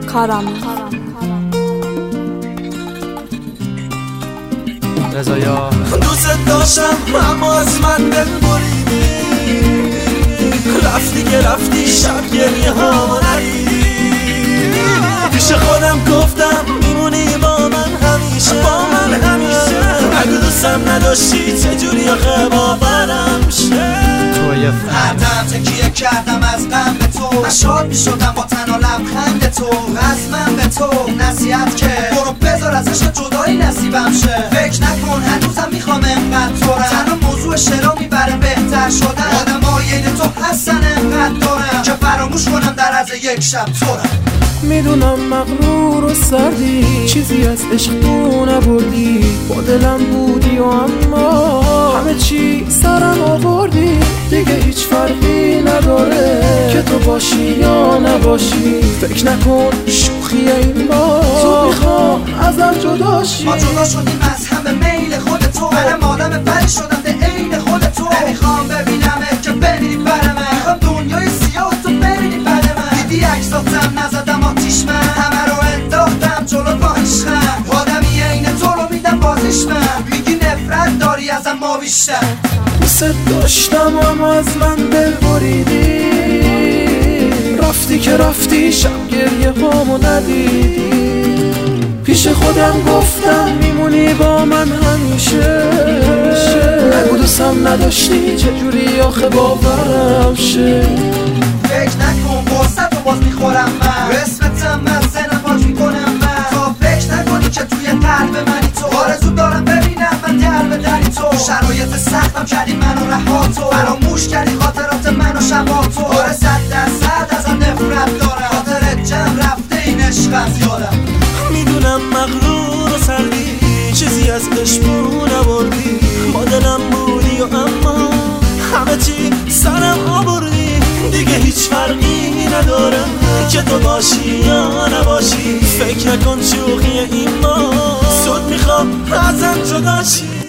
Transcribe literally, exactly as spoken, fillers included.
کارامه رضایا دوست داشتم اما از من دل بریدی، رفتی که رفتی شب گریه ها ندیدی. پیش خودم گفتم میمونی با من همیشه، با من همیشه. اگه دوستم نداشتی چجوری آخه باورم شه؟ هر دم تکیه کردم از غم به تو، من شاد میشدم با تنها لبخند تو. از من به تو نصیحت که برو بذار از عشق جدایی نصیبم شه. فکر نکن هنوزم میخوام انقدر تورم، تنها موضوع شعرها میبره بهتر شدن. آدم های تو هستن انقدر دارم که فراموش کنم در از یک شب تورم. میدونم مغرور و سردی، چیزی از عشق تو نبردی. با دلم بودی و اما همه چی سرم آوردی. دیگه هیچ فرقی نداره که تو باشی یا نباشی. فکر نکن شوخی این با تو میخوام ازم جداشی. ما جدا شدیم از هم به میل خود تو، منم آدم بری شدم به عین خود تو. نمیخوام ببینمت که بمیری برمه، میخوام دنیای سیاه تو ببینی برمه. دیدی عکساتم نزدم آتیش، من همه رو انداختم جلو با عشقم. آدمی عین تو رو میدم بازش، من میگی نفرت داری ازم ما بیشتر. دوست داشتم اما از من دل بریدی، رفتی که رفتی شب گریه هامو ندیدی. پیش خودم گفتم میمونی با من همیشه، نگو دوستم نداشتی چجوری آخه باورم شه. فکر نکن فرصت رو باز میخورم من، اسمتم من سنم پاک میکنم من. تا فکر نکنی که توی قلب منی تو، آرزو دارم ببینم من در به دری تو. شرایط سختم کردی منو رها تو، فراموش کردی خاطرات منو شبا تو. آره صد درصد ازم نفرت دارم، خاطرت جمع رفته این عشقم زیادم. میدونم مغرور و سردی، چیزی از عشقو نبردی. با دلم بودی و اما همه چی سرم آوردی. دیگه هیچ فرقی ندارم که تو باشی یا نباشی. فکر نکن شوخی این ما زود میخوام ازم جداشی.